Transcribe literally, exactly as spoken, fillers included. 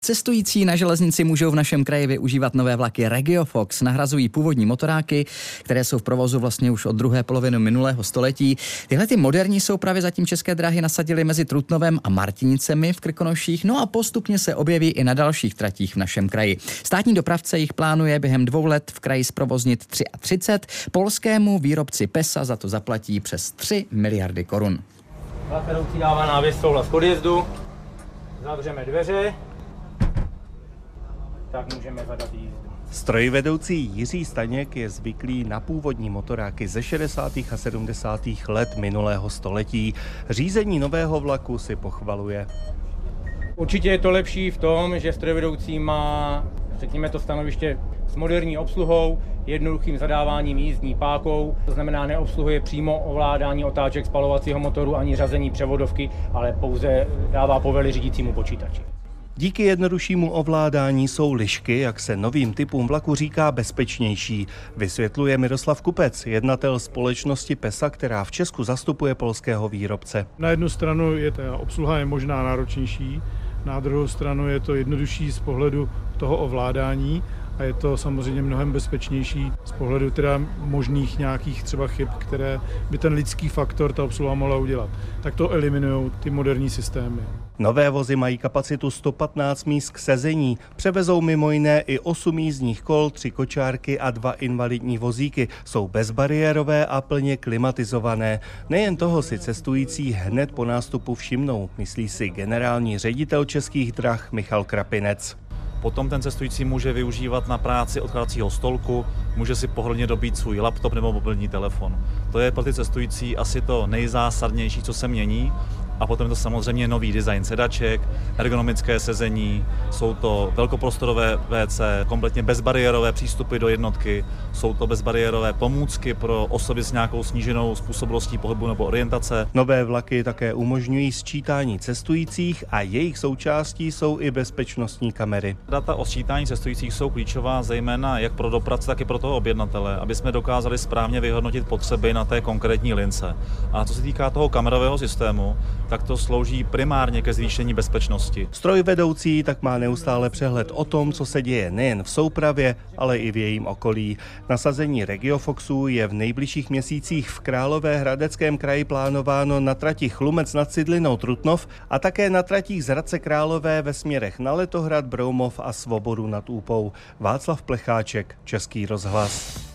Cestující na železnici můžou v našem kraji využívat nové vlaky RegioFox. Nahrazují původní motoráky, které jsou v provozu vlastně už od druhé poloviny minulého století. Tyhle ty moderní soupravy zatím České dráhy nasadily mezi Trutnovem a Martinicemi v Krkonoších, no a postupně se objeví i na dalších tratích v našem kraji. Státní dopravce jich plánuje během dvou let v kraji zprovoznit třicet tři. Polskému výrobci PESA za to zaplatí přes tři miliardy korun. Vlak vedoucí dává návěs souhlas k odjezdu. Zavřeme dveře. Tak můžeme zadat jízdu. Strojvedoucí Jiří Staněk je zvyklý na původní motoráky ze šedesátých a sedmdesátých let minulého století. Řízení nového vlaku si pochvaluje. Určitě je to lepší v tom, že strojvedoucí má, řekněme to stanoviště, s moderní obsluhou, jednoduchým zadáváním jízdní pákou. To znamená, neobsluhuje přímo ovládání otáček spalovacího motoru ani řazení převodovky, ale pouze dává povely řídícímu počítači. Díky jednoduššímu ovládání jsou lišky, jak se novým typům vlaku říká, bezpečnější. Vysvětluje Miroslav Kupec, jednatel společnosti PESA, která v Česku zastupuje polského výrobce. Na jednu stranu je ta obsluha je možná náročnější, na druhou stranu je to jednodušší z pohledu toho ovládání a je to samozřejmě mnohem bezpečnější z pohledu teda možných nějakých třeba chyb, které by ten lidský faktor ta obsluha mohla udělat. Tak to eliminují ty moderní systémy. Nové vozy mají kapacitu sto patnáct míst k sezení. Převezou mimo jiné i osm jízdních kol, tři kočárky a dva invalidní vozíky. Jsou bezbariérové a plně klimatizované. Nejen toho si cestující hned po nástupu všimnou, myslí si generální ředitel Českých drah Michal Krapinec. Potom ten cestující může využívat na práci odkládacího stolku, může si pohodlně dobít svůj laptop nebo mobilní telefon. To je pro ty cestující asi to nejzásadnější, co se mění. A potom je to samozřejmě nový design sedaček, ergonomické sezení, jsou to velkoprostorové vé cé, kompletně bezbariérové přístupy do jednotky, jsou to bezbariérové pomůcky pro osoby s nějakou sníženou způsobilostí pohybu nebo orientace. Nové vlaky také umožňují sčítání cestujících a jejich součástí jsou i bezpečnostní kamery. Data o sčítání cestujících jsou klíčová zejména jak pro dopravce, tak i pro toho objednatele, aby jsme dokázali správně vyhodnotit potřeby na té konkrétní lince. A co se týká toho kamerového systému, tak to slouží primárně ke zvýšení bezpečnosti. Strojvedoucí tak má neustále přehled o tom, co se děje nejen v soupravě, ale i v jejím okolí. Nasazení RegioFoxů je v nejbližších měsících v Královéhradeckém kraji plánováno na trati Chlumec nad Cidlinou Trutnov a také na tratích z Hradce Králové ve směrech na Letohrad, Broumov a Svobodu nad Úpou. Václav Plecháček, Český rozhlas.